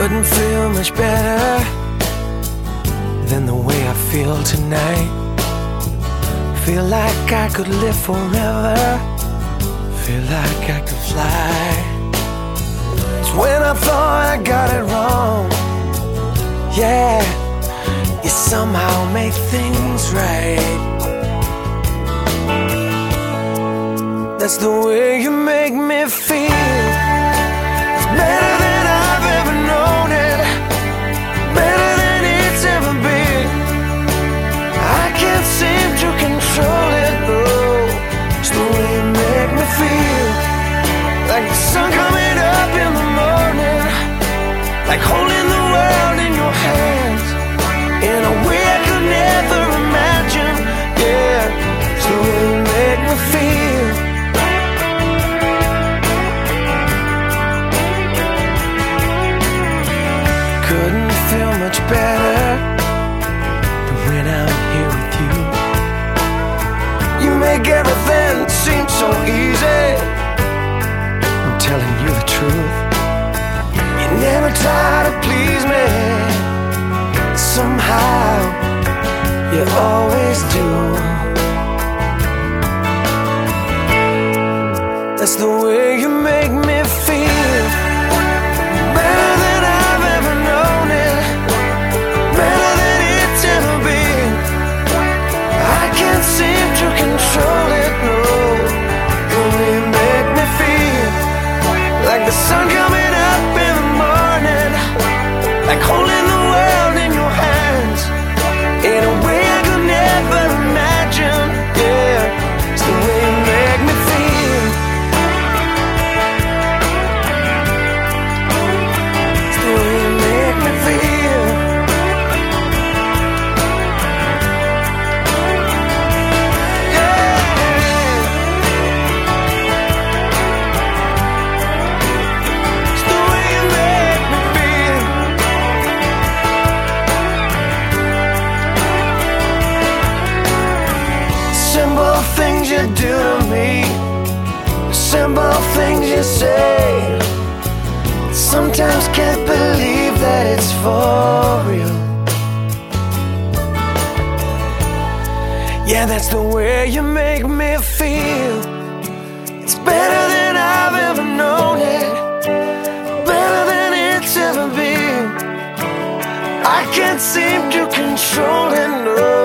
Couldn't feel much better than the way I feel tonight. Feel like I could live forever. Feel like I could fly. It's when I thought I got it wrong. Yeah, you somehow made things right. That's the way you make me feel. It's better than I've ever known it. Better than it's ever been. I can't seem to control it, no. It's the way you make me feel. Like the sun coming up in the morning. Like holding the world in your hands. In a way I could never imagine. Yeah, it's the way you make me feel. Couldn't feel much better than when I'm here with you. You make everything seem so easy. I'm telling you the truth. You never try to please me. Somehow you always do. That's the way you make me feel. Better than I've ever known it. Better than it's ever been. I can't seem to control it, no. The way you make me feel. Like the sun coming up in the morning. Like holding the world in your hands. In a way I could never imagine. Yeah, it's the way you make me feel. It's the way you make me feel. Yeah. It's the way you make me feel. Simple things you do to me, simple things you say. Sometimes can't believe that it's for real. Yeah, that's the way you make me feel. It's better than I've ever known it. Better than it's ever been. I can't seem to control it, no.